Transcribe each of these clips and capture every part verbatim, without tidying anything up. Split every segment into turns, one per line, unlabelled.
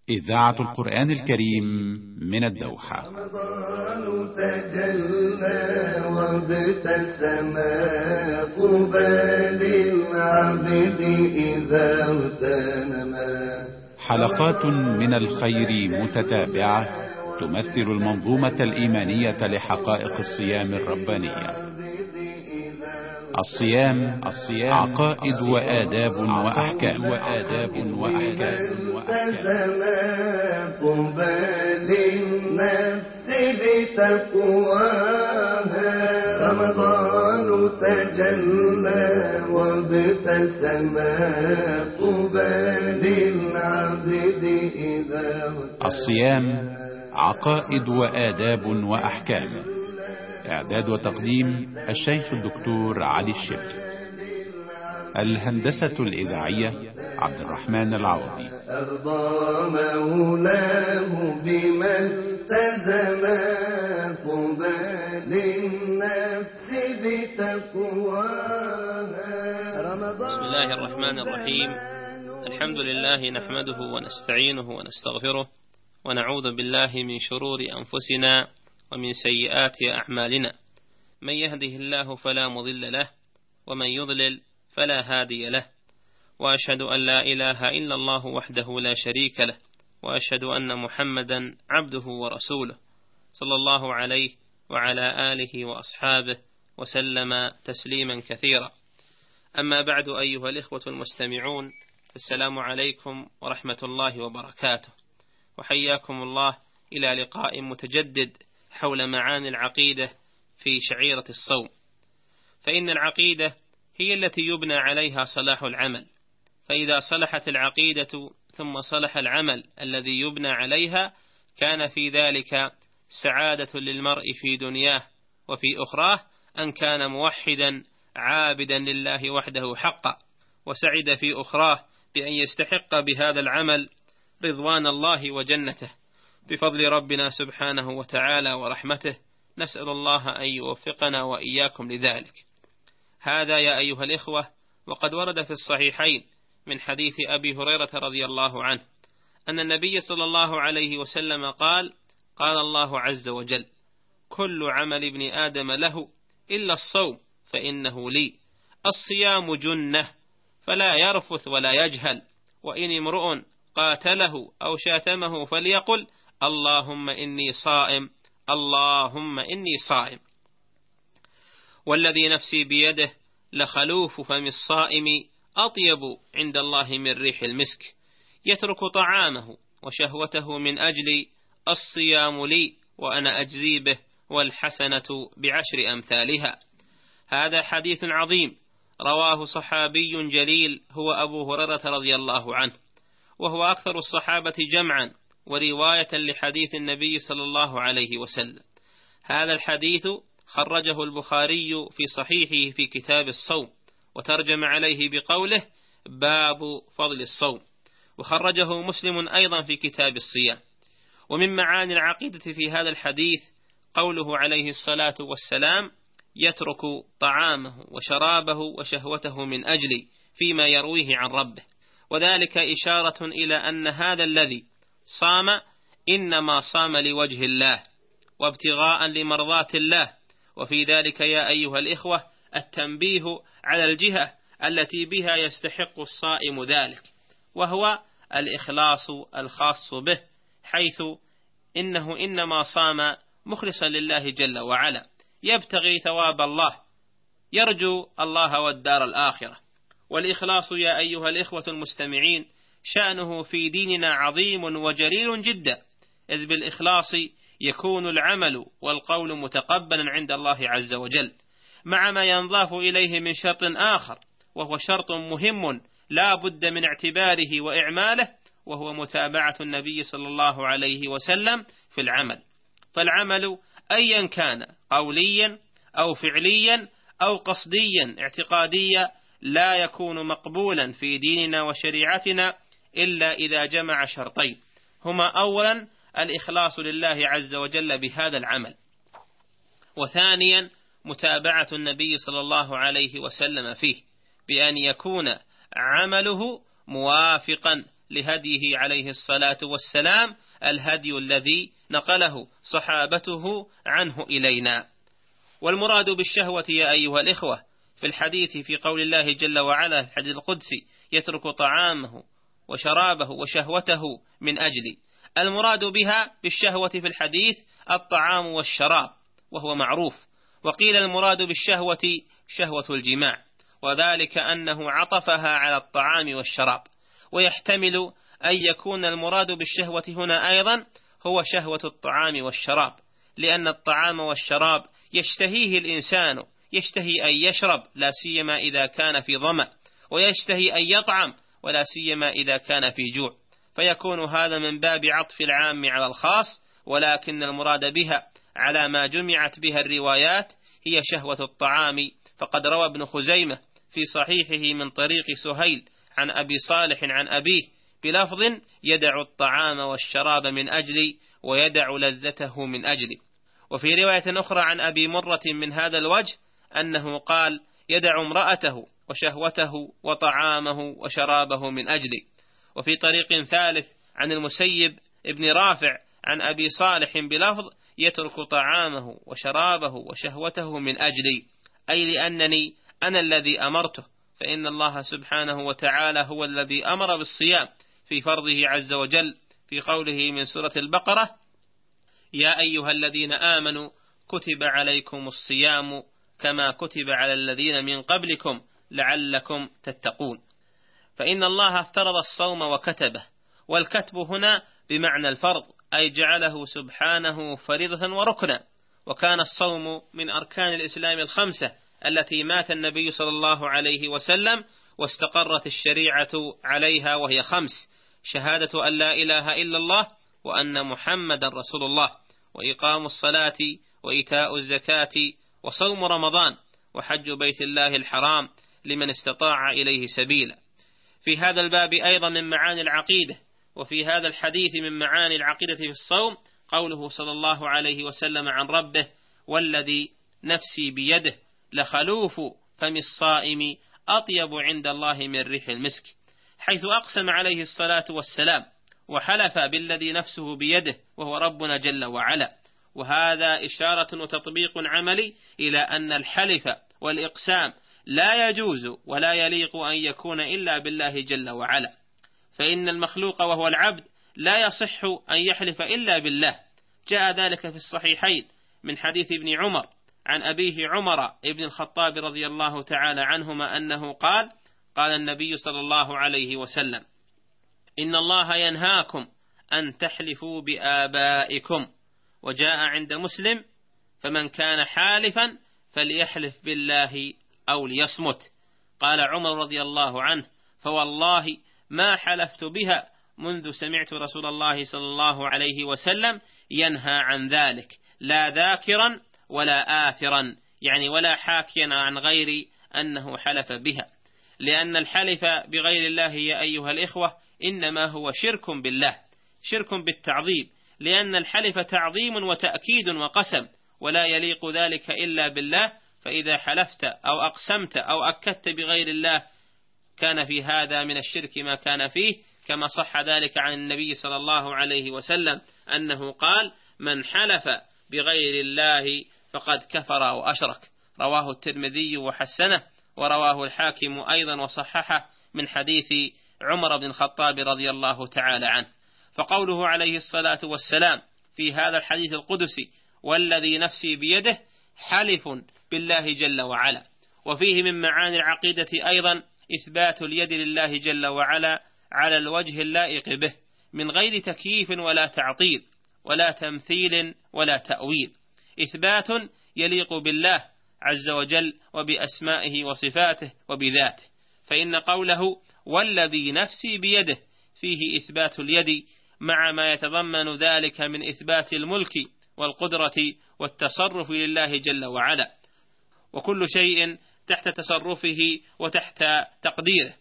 إذاعة القرآن الكريم من الدوحة.
رمضان تجلى وابتسم قبال العبد إذا اغتنما.
حلقات من الخير متتابعة تمثل المنظومة الإيمانية لحقائق الصيام الربانية. الصيام الصيام عقائد وآداب وأحكام وآداب وأحكام
التزم قبال النفس بتقواها. رمضان تجلى وابتسم قبال العبد إذا.
الصيام عقائد وآداب وأحكام. إعداد وتقديم الشيخ الدكتور علي الشبلي. الهندسة الإذاعية عبد الرحمن العوضي.
أرضى مولاه بما التزم قبال النفس بتقواها.
بسم الله الرحمن الرحيم. الحمد لله نحمده ونستعينه ونستغفره ونعوذ بالله من شرور أنفسنا ومن سيئات أعمالنا. من يهده الله فلا مضل له ومن يضلل فلا هادي له. وأشهد أن لا إله إلا الله وحده لا شريك له، وأشهد أن محمدا عبده ورسوله صلى الله عليه وعلى آله وأصحابه وسلم تسليما كثيرا. أما بعد، أيها الإخوة المستمعون، السلام عليكم ورحمة الله وبركاته، وحياكم الله إلى لقاء متجدد حول معاني العقيدة في شعيرة الصوم. فإن العقيدة هي التي يبنى عليها صلاح العمل، فإذا صلحت العقيدة ثم صلح العمل الذي يبنى عليها كان في ذلك سعادة للمرء في دنياه وفي أخراه، أن كان موحدا عابدا لله وحده حقا، وسعد في أخراه بأن يستحق بهذا العمل رضوان الله وجنته بفضل ربنا سبحانه وتعالى ورحمته. نسأل الله أن يوفقنا وإياكم لذلك. هذا يا أيها الإخوة وقد ورد في الصحيحين من حديث أبي هريرة رضي الله عنه أن النبي صلى الله عليه وسلم قال: قال الله عز وجل: كل عمل ابن آدم له إلا الصوم فإنه لي. الصيام جنة فلا يرفث ولا يجهل، وإن امرؤ قاتله أو شاتمه فليقل: اللهم إني صائم، اللهم إني صائم. والذي نفسي بيده لخلوف فم الصائم أطيب عند الله من ريح المسك. يترك طعامه وشهوته من أجل الصيام لي وأنا أجزي به، والحسنة بعشر أمثالها. هذا حديث عظيم رواه صحابي جليل هو أبو هريرة رضي الله عنه، وهو أكثر الصحابة جمعا ورواية لحديث النبي صلى الله عليه وسلم. هذا الحديث خرجه البخاري في صحيحه في كتاب الصوم، وترجم عليه بقوله: باب فضل الصوم، وخرجه مسلم أيضا في كتاب الصيام. ومن معاني العقيدة في هذا الحديث قوله عليه الصلاة والسلام: يترك طعامه وشرابه وشهوته من أجلي فيما يرويه عن ربه، وذلك إشارة إلى أن هذا الذي صام إنما صام لوجه الله وابتغاء لمرضات الله. وفي ذلك يا أيها الإخوة التنبيه على الجهة التي بها يستحق الصائم ذلك، وهو الإخلاص الخاص به، حيث إنه إنما صام مخلصا لله جل وعلا، يبتغي ثواب الله، يرجو الله والدار الآخرة. والإخلاص يا أيها الإخوة المستمعين شأنه في ديننا عظيم وجليل جدا، إذ بالإخلاص يكون العمل والقول متقبلا عند الله عز وجل، مع ما ينضاف إليه من شرط آخر، وهو شرط مهم لا بد من اعتباره وإعماله، وهو متابعة النبي صلى الله عليه وسلم في العمل. فالعمل أيا كان قوليا أو فعليا أو قصديا اعتقاديا لا يكون مقبولا في ديننا وشريعتنا إلا إذا جمع شرطين، هما أولا الإخلاص لله عز وجل بهذا العمل، وثانيا متابعة النبي صلى الله عليه وسلم فيه، بأن يكون عمله موافقا لهديه عليه الصلاة والسلام الهدي الذي نقله صحابته عنه إلينا. والمراد بالشهوة يا أيها الإخوة في الحديث في قول الله جل وعلا في الحديث القدسي يترك طعامه وشرابه وشهوته من أجلي، المراد بها بالشهوة في الحديث الطعام والشراب وهو معروف، وقيل المراد بالشهوة شهوة الجماع، وذلك أنه عطفها على الطعام والشراب. ويحتمل أن يكون المراد بالشهوة هنا أيضا هو شهوة الطعام والشراب، لأن الطعام والشراب يشتهيه الإنسان، يشتهي أن يشرب لا سيما إذا كان في ظمأ، ويشتهي أن يطعم ولا سيما إذا كان في جوع، فيكون هذا من باب عطف العام على الخاص، ولكن المراد بها على ما جمعت بها الروايات هي شهوة الطعام. فقد روى ابن خزيمة في صحيحه من طريق سهيل عن أبي صالح عن أبيه بلفظ يدع الطعام والشراب من أجلي ويدع لذته من أجلي. وفي رواية أخرى عن أبي مرة من هذا الوجه أنه قال يدع امرأته وشهوته وطعامه وشرابه من أجلي. وفي طريق ثالث عن المسيب ابن رافع عن أبي صالح بلفظ يترك طعامه وشرابه وشهوته من أجلي، أي لأنني أنا الذي أمرته، فإن الله سبحانه وتعالى هو الذي أمر بالصيام في فرضه عز وجل في قوله من سورة البقرة يا أيها الذين آمنوا كتب عليكم الصيام كما كتب على الذين من قبلكم لعلكم تتقون. فإن الله افترض الصوم وكتبه، والكتب هنا بمعنى الفرض، أي جعله سبحانه فريضة وركنا. وكان الصوم من أركان الإسلام الخمسة التي مات النبي صلى الله عليه وسلم واستقرت الشريعة عليها، وهي خمس: شهادة أن لا إله إلا الله وأن محمد رسول الله، وإقام الصلاة وإيتاء الزكاة وصوم رمضان وحج بيت الله الحرام لمن استطاع إليه سبيلا. في هذا الباب أيضا من معاني العقيدة، وفي هذا الحديث من معاني العقيدة في الصوم قوله صلى الله عليه وسلم عن ربه والذي نفسي بيده لخلوف فم الصائم أطيب عند الله من ريح المسك، حيث أقسم عليه الصلاة والسلام وحلف بالذي نفسه بيده وهو ربنا جل وعلا. وهذا إشارة وتطبيق عملي إلى أن الحلف والإقسام لا يجوز ولا يليق أن يكون إلا بالله جل وعلا، فإن المخلوق وهو العبد لا يصح أن يحلف إلا بالله. جاء ذلك في الصحيحين من حديث ابن عمر عن أبيه عمر ابن الخطاب رضي الله تعالى عنهما أنه قال قال النبي صلى الله عليه وسلم إن الله ينهاكم أن تحلفوا بآبائكم. وجاء عند مسلم فمن كان حالفا فليحلف بالله أو ليصمت. قال عمر رضي الله عنه فوالله ما حلفت بها منذ سمعت رسول الله صلى الله عليه وسلم ينهى عن ذلك، لا ذاكرا ولا آثرا، يعني ولا حاكيا عن غير أنه حلف بها، لأن الحلف بغير الله يا أيها الإخوة إنما هو شرك بالله، شرك بالتعظيم، لأن الحلف تعظيم وتأكيد وقسم، ولا يليق ذلك إلا بالله. فإذا حلفت أو أقسمت أو أكدت بغير الله كان في هذا من الشرك ما كان فيه، كما صح ذلك عن النبي صلى الله عليه وسلم أنه قال من حلف بغير الله فقد كفر وأشرك. رواه الترمذي وحسنه، ورواه الحاكم أيضا وصححه من حديث عمر بن الخطاب رضي الله تعالى عنه. فقوله عليه الصلاة والسلام في هذا الحديث القدسي والذي نفسي بيده حلف بالله جل وعلا. وفيه من معاني العقيدة أيضا إثبات اليد لله جل وعلا على الوجه اللائق به من غير تكييف ولا تعطيل ولا تمثيل ولا تأويل، إثبات يليق بالله عز وجل وبأسمائه وصفاته وبذاته. فإن قوله والذي نفسي بيده فيه إثبات اليد مع ما يتضمن ذلك من إثبات الملك والقدرة والتصرف لله جل وعلا، وكل شيء تحت تصرفه وتحت تقديره.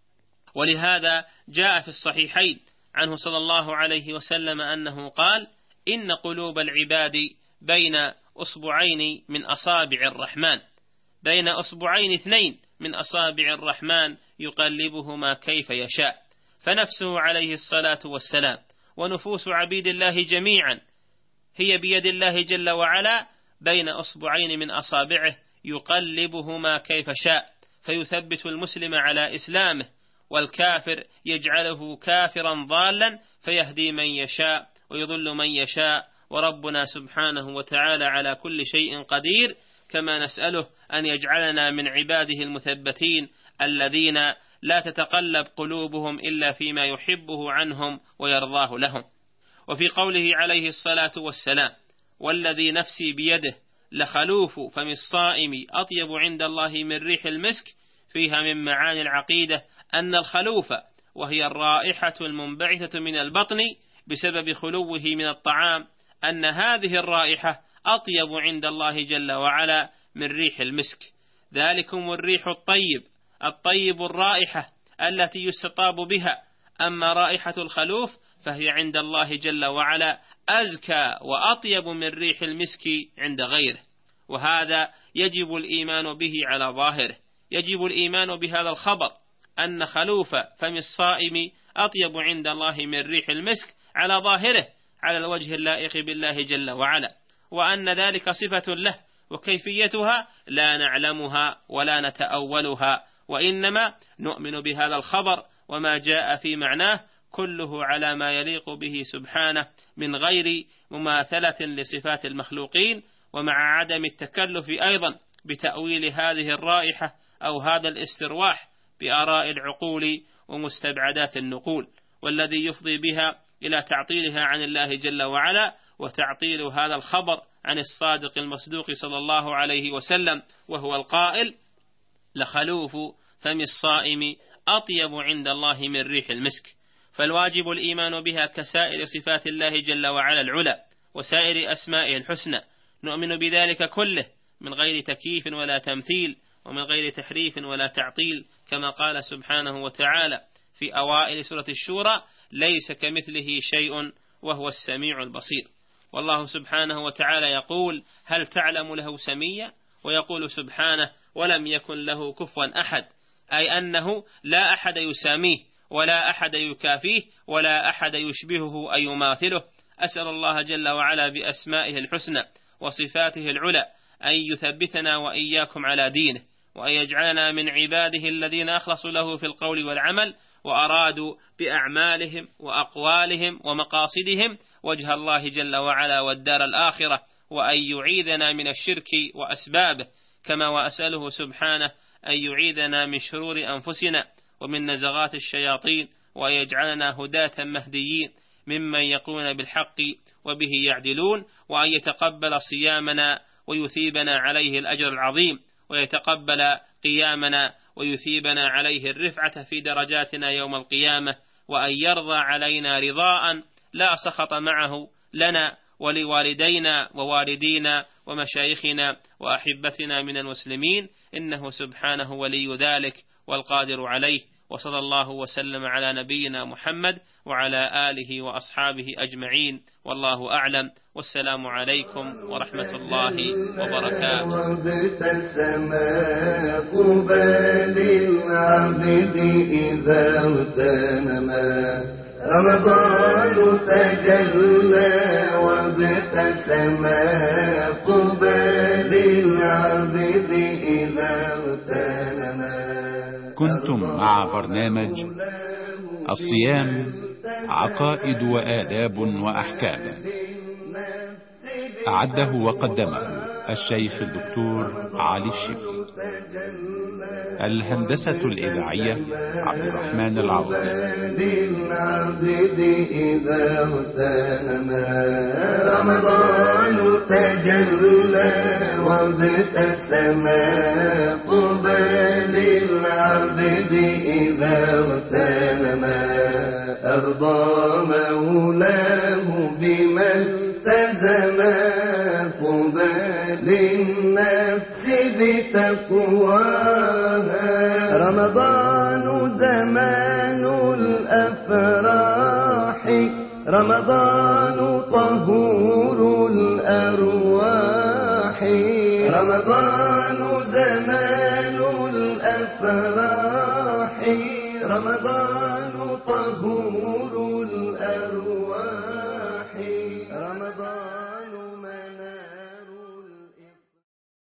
ولهذا جاء في الصحيحين عنه صلى الله عليه وسلم أنه قال إن قلوب العباد بين أصبعين من أصابع الرحمن، بين أصبعين اثنين من أصابع الرحمن يقلبهما كيف يشاء. فنفسه عليه الصلاة والسلام ونفوس عبيد الله جميعا هي بيد الله جل وعلا بين أصبعين من أصابعه يقلبهما كيف شاء، فيثبت المسلم على إسلامه، والكافر يجعله كافرا ضالا فيهدي من يشاء ويضل من يشاء. وربنا سبحانه وتعالى على كل شيء قدير، كما نسأله أن يجعلنا من عباده المثبتين الذين لا تتقلب قلوبهم إلا فيما يحبه عنهم ويرضاه لهم. وفي قوله عليه الصلاة والسلام: والذي نفسي بيده لخلوف فم الصائم أطيب عند الله من ريح المسك، فيها من معاني العقيدة أن الخلوف وهي الرائحة المنبعثة من البطن بسبب خلوه من الطعام، أن هذه الرائحة أطيب عند الله جل وعلا من ريح المسك. ذلكم الريح الطيب الطيب الرائحة التي يستطاب بها، أما رائحة الخلوف فهي عند الله جل وعلا أزكى وأطيب من ريح المسك عند غيره. وهذا يجب الإيمان به على ظاهره، يجب الإيمان بهذا الخبر أن خلوف فم الصائم أطيب عند الله من ريح المسك على ظاهره على الوجه اللائق بالله جل وعلا، وأن ذلك صفة له، وكيفيتها لا نعلمها ولا نتأولها، وإنما نؤمن بهذا الخبر وما جاء في معناه كله على ما يليق به سبحانه من غير مماثلة لصفات المخلوقين، ومع عدم التكلف أيضا بتأويل هذه الرائحة أو هذا الاسترواح بآراء العقول ومستبعدات النقول، والذي يفضي بها إلى تعطيلها عن الله جل وعلا، وتعطيل هذا الخبر عن الصادق المصدوق صلى الله عليه وسلم، وهو القائل: لخلوف فم الصائم أطيب عند الله من ريح المسك. فالواجب الإيمان بها كسائر صفات الله جل وعلا العلى وسائر أسمائه الحسنى، نؤمن بذلك كله من غير تكييف ولا تمثيل، ومن غير تحريف ولا تعطيل، كما قال سبحانه وتعالى في أوائل سورة الشورى: ليس كمثله شيء وهو السميع البصير. والله سبحانه وتعالى يقول: هل تعلم له سميا؟ ويقول سبحانه: ولم يكن له كفوا أحد، أي أنه لا أحد يساميه ولا أحد يكافيه ولا أحد يشبهه أي يماثله. أسأل الله جل وعلا بأسمائه الحسنى وصفاته العلى أن يثبتنا وإياكم على دينه، وأن يجعلنا من عباده الذين أخلصوا له في القول والعمل، وأرادوا بأعمالهم وأقوالهم ومقاصدهم وجه الله جل وعلا والدار الآخرة، وأن يعيذنا من الشرك وأسبابه، كما وأسأله سبحانه أن يعيذنا من شرور أنفسنا ومن نزغات الشياطين، وأن يجعلنا هداة مهديين ممن يقولون بالحق وبه يعدلون، وأن يتقبل صيامنا ويثيبنا عليه الأجر العظيم، ويتقبل قيامنا ويثيبنا عليه الرفعة في درجاتنا يوم القيامة، وأن يرضى علينا رضاء لا سخط معه لنا ولوالدينا ووالدينا ومشايخنا وأحبتنا من المسلمين، إنه سبحانه ولي ذلك والقادر عليه. وصلى الله وسلم على نبينا محمد وعلى آله وأصحابه أجمعين، والله أعلم، والسلام عليكم ورحمة الله وبركاته.
وابتسم قبال العبد إذا اغتنما رمضان تجلى، وابتسم قبال العبد إذا اغتنما.
كنتم مع برنامج الصيام عقائد وآداب وأحكام، أعده وقدمه الشيخ الدكتور علي الشبلي. الهندسة الإذاعية عبد الرحمن العوضي.
رمضان تجلى وابتسم قبال العبد إذا اغتنما، أرضى مولاه بما التزم قبال النفس بتقواها. رمضان زمان الأفراح، رمضان طهور الأرواح، رمضان زمان الأفراح، رمضان